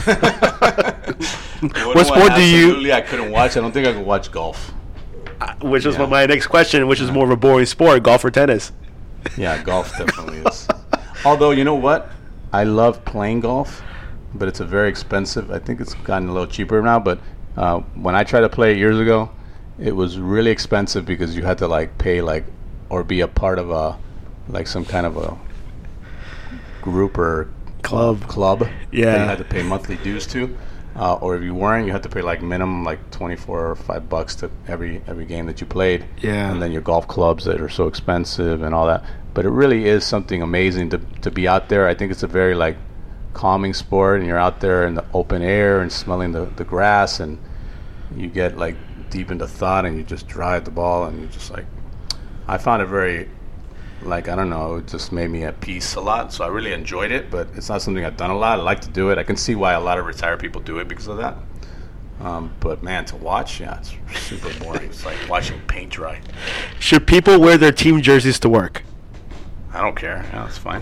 What sport do you- Absolutely, I couldn't watch. I don't think I could watch golf. Uh, which is Yeah. my next question, which is more of a boring sport, golf or tennis? Yeah, golf definitely is. Although, you know what? I love playing golf, but it's a very expensive. I think it's gotten a little cheaper now, but uh, when I tried to play it years ago, it was really expensive because you had to like pay like or be a part of a like some kind of a group or Club. club that Yeah. you had to pay monthly dues to. Uh, or if you weren't, you had to pay like minimum like twenty-four or five bucks to every every game that you played. Yeah. And then your golf clubs that are so expensive and all that. But it really is something amazing to to be out there. I think it's a very like calming sport, and you're out there in the open air and smelling the, the grass, and you get like deep into thought, and you just drive the ball, and you just like. I found it very. Like, I don't know, it just made me at peace a lot. So I really enjoyed it, but it's not something I've done a lot. I like to do it. I can see why a lot of retired people do it because of that. Um, but, man, to watch, yeah, it's super boring. It's like watching paint dry. Should people wear their team jerseys to work? I don't care. Yeah, that's fine.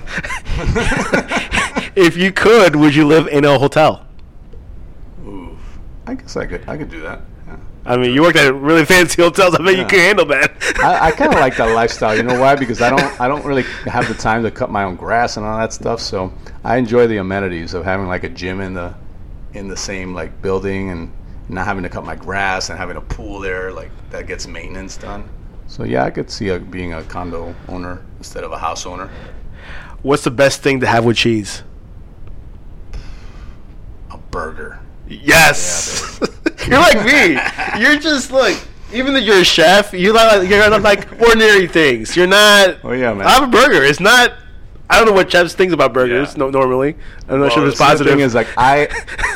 If you could, would you live in a hotel? Ooh, I guess I could I could do that. Yeah. I mean, you worked at really fancy hotels. I bet you Yeah. can handle that. I, I kind of like that lifestyle. You know why? Because I don't I don't really have the time to cut my own grass and all that stuff. So I enjoy the amenities of having like a gym in the in the same like building and not having to cut my grass and having a pool there like that gets maintenance done. So yeah, I could see a, being a condo owner instead of a house owner. What's the best thing to have with cheese? A burger. Yes. Yeah, you're like me. You're just look. Even though you're a chef, you're like you're not like ordinary things. You're not. Oh yeah, man. I have a burger. It's not. I don't know what chefs think about burgers. Yeah. No, normally, I'm not well, sure if it's the positive. thing is, like I,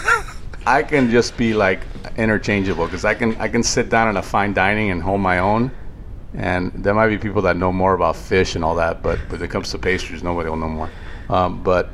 I can just be like interchangeable because I can I can sit down in a fine dining and hold my own, and there might be people that know more about fish and all that, but when it comes to pastries, nobody will know more. Um, but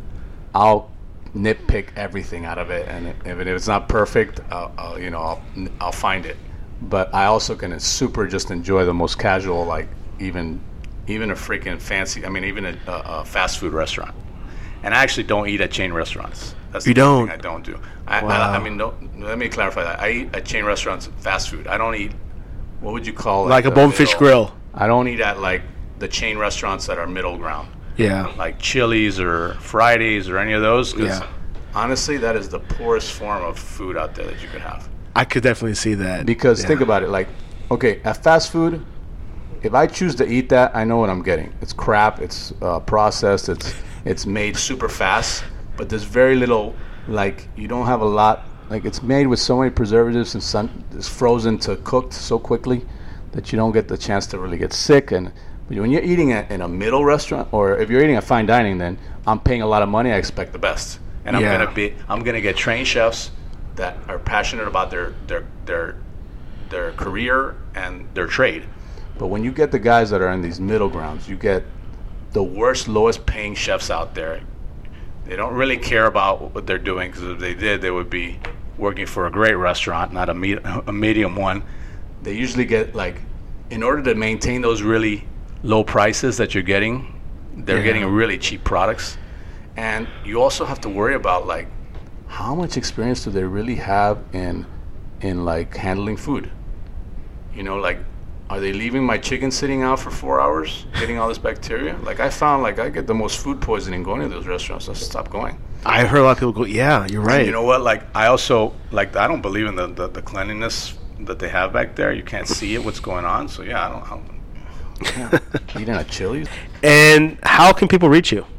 I'll nitpick everything out of it, and if it's not perfect, I'll, I'll you know I'll I'll find it. But I also can super just enjoy the most casual, like even even a freaking fancy. I mean, even a, a, a fast food restaurant. And I actually don't eat at chain restaurants. That's the You don't? thing I don't do. I, Wow. I, I mean, no, let me clarify that. I eat at chain restaurants fast food. I don't eat. What would you call it? Like a the Bonefish middle- Grill. I don't eat at like the chain restaurants that are middle ground, Yeah. like Chili's or Fridays or any of those. 'Cause Yeah. honestly, that is the poorest form of food out there that you could have. I could definitely see that. Because Yeah. think about it, like, okay, at fast food, if I choose to eat that, I know what I'm getting. It's crap. It's uh, processed. It's it's made super fast, but there's very little. Like, you don't have a lot. Like, it's made with so many preservatives and sun, it's frozen to cooked so quickly that you don't get the chance to really get sick. And but when you're eating at, in a middle restaurant, or if you're eating at fine dining, then I'm paying a lot of money. I expect the best, and I'm Yeah. gonna be. I'm gonna get trained chefs that are passionate about their their their their career and their trade. But when you get the guys that are in these middle grounds, you get the worst, lowest paying chefs out there. They don't really care about what they're doing, because if they did, they would be working for a great restaurant, not a, me- a medium one. They usually get, like, in order to maintain those really low prices that you're getting, they're Yeah. getting really cheap products. And you also have to worry about, like, how much experience do they really have in, in like, handling food? You know, like, are they leaving my chicken sitting out for four hours, getting all this bacteria? Like, I found, like, I get the most food poisoning going to those restaurants. I stop going. I heard a lot of people go, yeah, you're right. And you know what? Like, I also, like, I don't believe in the, the, the cleanliness that they have back there. You can't see it, what's going on. So, yeah, I don't, I don't yeah. Eating at Chili's? And how can people reach you?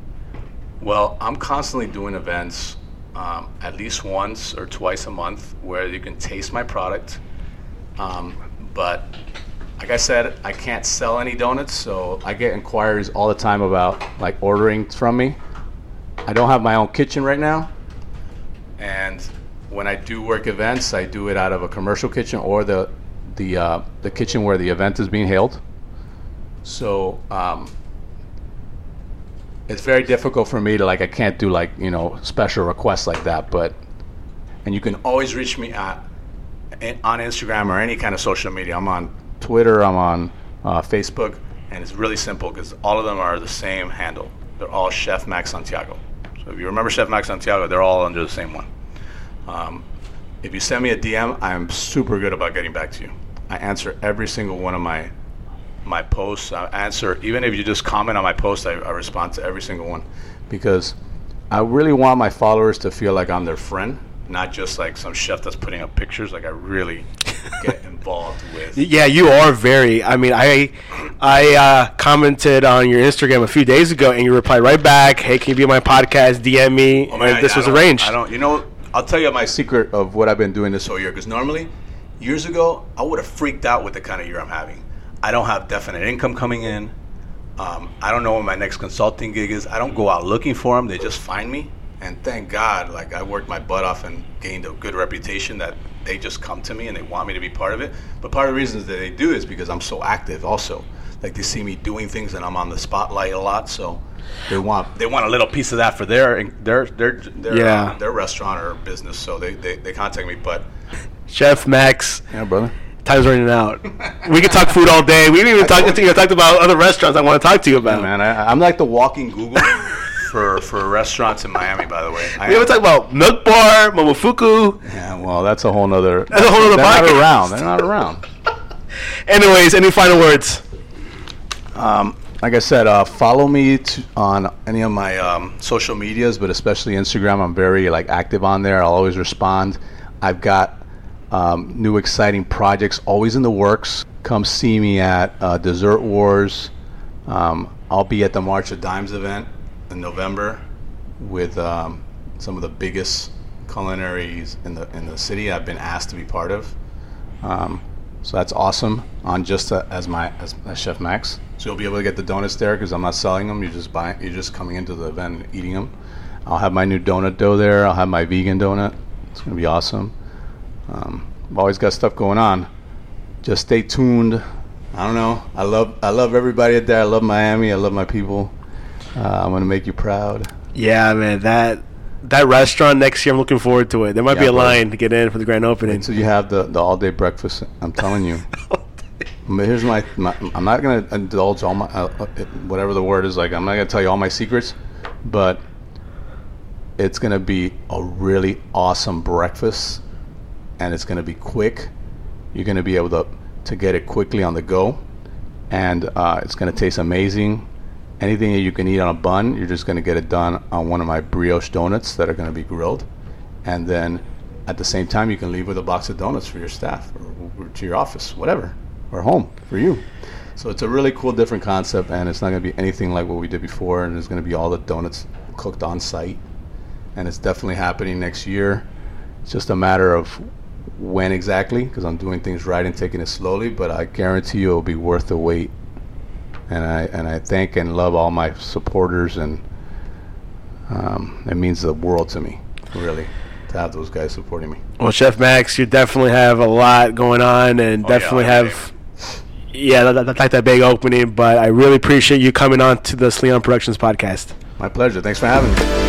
Well, I'm constantly doing events um, at least once or twice a month where you can taste my product. Um, but like I said, I can't sell any donuts, so I get inquiries all the time about like ordering from me. I don't have my own kitchen right now, and when I do work events, I do it out of a commercial kitchen or the the uh, the kitchen where the event is being held. So um, it's very difficult for me to like I can't do like you know special requests like that. But and you can always reach me at in, on Instagram or any kind of social media. I'm on Twitter, I'm on uh, Facebook, and it's really simple because all of them are the same handle. They're all Chef Max Santiago. So if you remember Chef Max Santiago, they're all under the same one. Um, if you send me a D M, I'm super good about getting back to you. I answer every single one of my my posts. I answer, even if you just comment on my post, I, I respond to every single one because I really want my followers to feel like I'm their friend, not just like some chef that's putting up pictures. Like I really get involved with. Yeah, you are very. I mean, I I uh, commented on your Instagram a few days ago, and you replied right back, "Hey, can you be on my podcast? D M me." Oh, man, and this I was don't- arranged. I don't. You know, I'll tell you my secret of what I've been doing this whole year. Because normally, years ago, I would have freaked out with the kind of year I'm having. I don't have definite income coming in. Um, I don't know when my next consulting gig is. I don't go out looking for them. They just find me. And thank God, like I worked my butt off and gained a good reputation that they just come to me and they want me to be part of it. But part of the reasons that they do is because I'm so active also. Like they see me doing things and I'm on the spotlight a lot. So they want they want a little piece of that for their their their their, Yeah. uh, their restaurant or business. So they, they, they contact me. But Chef Max, yeah, brother. time's running out. We could talk food all day. We didn't even talk. You talked about other restaurants I want to talk to you about. Yeah, man, I, I'm like the walking Google for for restaurants in Miami. By the way, I We am- ever talk about Milk Bar, Momofuku. Yeah, well, that's a whole nother. That's a whole nother They're not podcast. around. They're not around. Anyways, any final words? Um, like I said, uh, follow me to, on any of my um, social medias, but especially Instagram. I'm very like active on there. I'll always respond. I've got um, new exciting projects always in the works. come see me at uh, Dessert Wars. Um, I'll be at the March of Dimes event in November with um, some of the biggest culinaries in the in the city I've been asked to be part of. Um, so that's awesome. On just uh, as my as, as Chef Max, so you'll be able to get the donuts there because I'm not selling them. You're just buying. You're just coming into the event and eating them. I'll have my new donut dough there. I'll have my vegan donut. It's gonna be awesome. Um, I've always got stuff going on. Just stay tuned. I don't know. I love I love everybody out there. I love Miami. I love my people. Uh, I'm gonna make you proud. Yeah, man. That that restaurant next year, I'm looking forward to it. There might Yeah, be a bro. line to get in for the grand opening. So you have the, the all day breakfast. I'm telling you. But here's my, my. I'm not gonna indulge all my uh, uh, whatever the word is. Like I'm not gonna tell you all my secrets, but it's gonna be a really awesome breakfast, and it's gonna be quick. You're gonna be able to to get it quickly on the go, and uh, it's gonna taste amazing. Anything that you can eat on a bun, you're just gonna get it done on one of my brioche donuts that are gonna be grilled, and then at the same time you can leave with a box of donuts for your staff or, or to your office, whatever, or home for you. So it's a really cool, different concept, and it's not gonna be anything like what we did before. And there's gonna be all the donuts cooked on site, and it's definitely happening next year. It's just a matter of when exactly, because I'm doing things right and taking it slowly, but I guarantee you it'll be worth the wait. And I and I thank and love all my supporters, and um, it means the world to me, really, to have those guys supporting me. Well, Chef Max, you definitely have a lot going on, and Oh, definitely yeah, have, yeah, that, that, like that big opening. But I really appreciate you coming on to the Sleon Productions podcast. My pleasure. Thanks for having me.